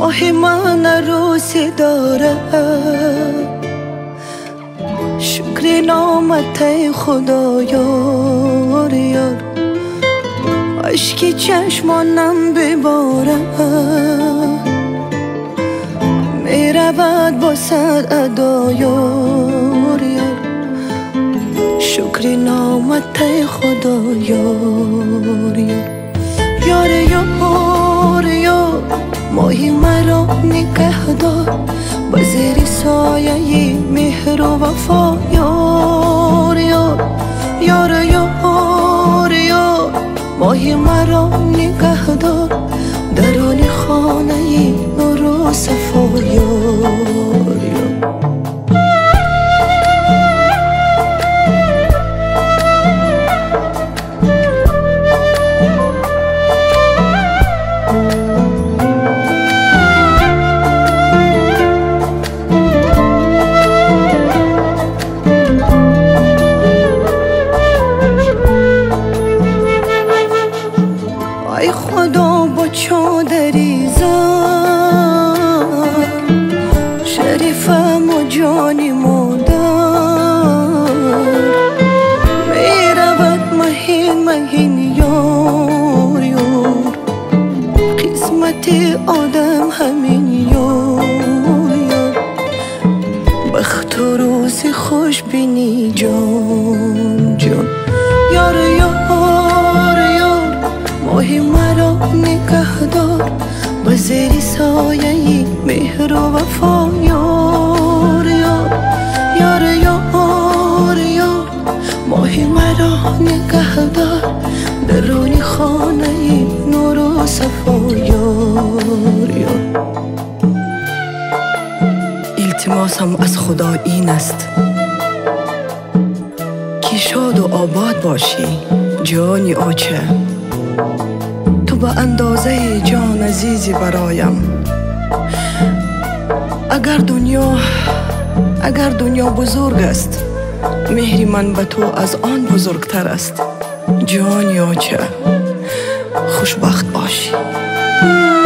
ماه من عروسی داره، شکر نامت خدا یار یار، عشق چشمانم بباره، میرود با سر ادا یار یار، شکر نامت خدا یار یار یار یار، ماهی مرا نگه دار با زیر سایه مهر و وفا یار یار یار یار یار، ماهی مرا نگه دار درون خانه نور و صفا یار یار. ای خدا با چادری زن شریفم و جانی مادر، میرود مهین مهین یار یار، قسمت آدم همین یار یار، بخت و روز خوش بینی جان جان یار یار یار، ماهی مرا نگه دار با زیر سایه مهر و وفا یار یار یار یار یار، ماهی مرا نگه دار درون خانه نور و صفا یار یار. التماسم از خدا این است که شاد و آباد باشی جانی آچه، تو به اندازه جان عزیزی برایم. اگر دنیا بزرگ است، مهری من به تو از آن بزرگتر است. جان یاچه خوشبخت باشی.